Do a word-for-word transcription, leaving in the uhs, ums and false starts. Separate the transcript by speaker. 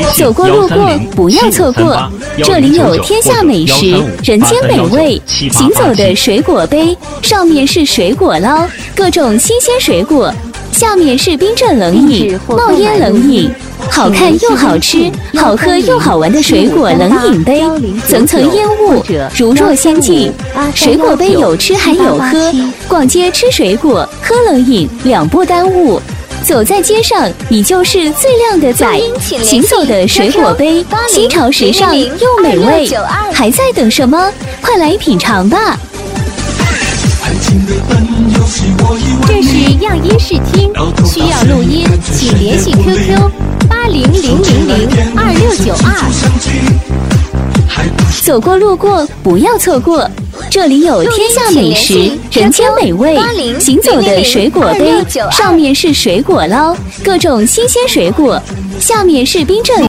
Speaker 1: 走过路过不要错过，这里有天下美食，人间美味，行走的水果杯，上面是水果捞，各种新鲜水果，下面是冰镇冷饮、冒烟冷饮。好看又好吃，好喝又好玩的水果冷饮杯，层层烟雾，如若仙境。水果杯有吃还有喝，逛街吃水果，喝冷饮，两不耽误。走在街上，你就是最靓的仔。行走的水果杯，新潮时尚又美味，还在等什么？快来品尝吧！
Speaker 2: 这是样音视听，需要录音，请联系 Q Q 八零零零零二六九二。
Speaker 1: 走过路过不要错过，这里有天下美食，人间美味，行走的水果杯，上面是水果捞，各种新鲜水果，下面是冰镇。